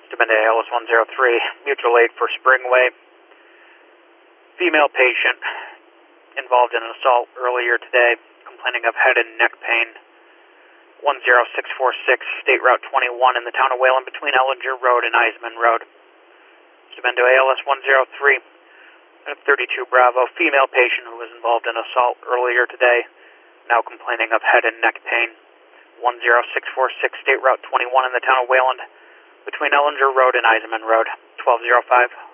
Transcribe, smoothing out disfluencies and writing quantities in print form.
Stibende ALS 103, mutual aid for Springway. Female patient involved in an assault earlier today, complaining of head and neck pain. 10646, State Route 21 in the town of Wayland between Ellinger Road and Eisman Road. Stibende ALS 103, 32 Bravo, female patient who was involved in assault earlier today, now complaining of head and neck pain. 10646, State Route 21 in the town of Wayland between Ellinger Road and Eisman Road. 1205.